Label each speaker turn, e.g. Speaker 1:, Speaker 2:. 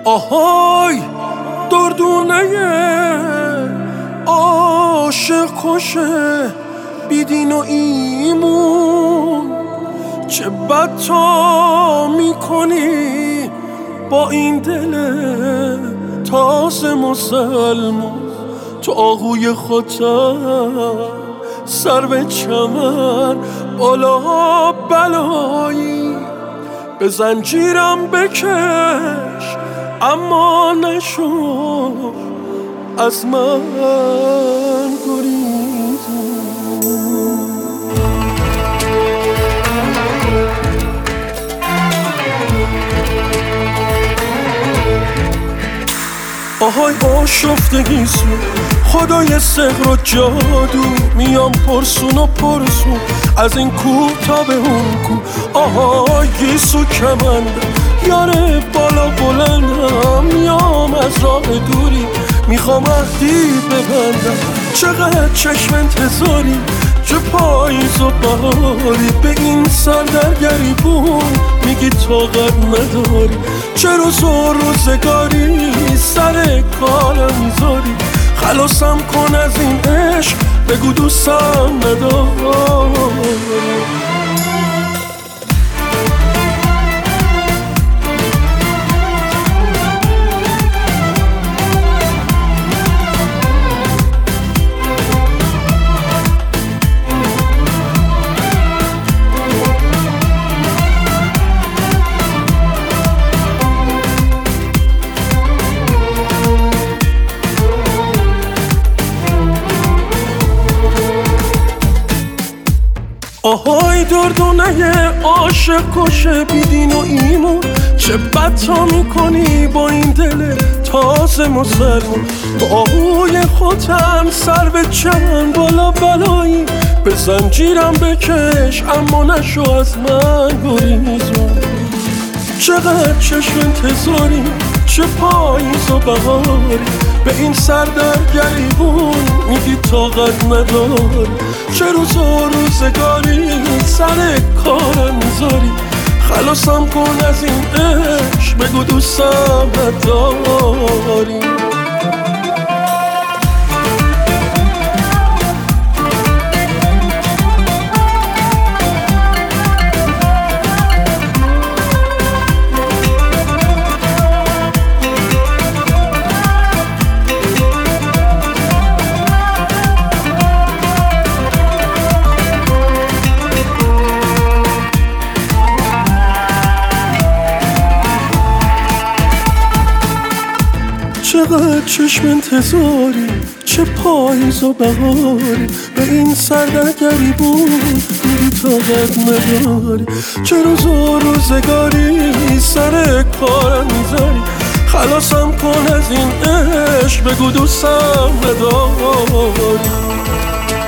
Speaker 1: آهای دردونه عاشق کشه بیدین و ایمون، چه بد تا میکنی با این دل تازه مسلمون. تو آهوی خودم سر به چمن بالا بلایی، به زنجیرم بکش اما نشو از من گریزون. آهای آشفتگی سو خدای سحر و جادو، میام پرسون و پرسون از این کوه تا به اون کوه. آهای گیسو کمنده یاره بالا بلندم، میام از راه دوری میخوام عهدی ببندم. چقدر چشم انتظاری چه پاییز و بهاری، به این سر در گریبون میگی طاقت نداری. چه روز و روزگاری سر کارم میذاری، خلاصم کن از این عشق بگو دوستم نداری. آهای دردونه عاشق کشه بیدین و ایمون، چه بد تا میکنی با این دل تازه مسلمون. تو آهوی خودم سر به چمن بالا بلایی، به زنجیرم بکش اما نشو از من گریزون. چقدر چشم انتظاری چه پاییز و بهاری، به این سر در گریبون میگی طاقت نداری. چه روز و روزگاری سر کارم میذاری، خلاصم کن از این عشق بگو دوستم نداری. چقدر چشم انتظاری چه پاییز و بهاری، به این سر در گریبون میگی طاقت نداری. چه روز و روزگاری سر کارم میذاری، خلاصم کن از این عشق بگو دوستم نداری.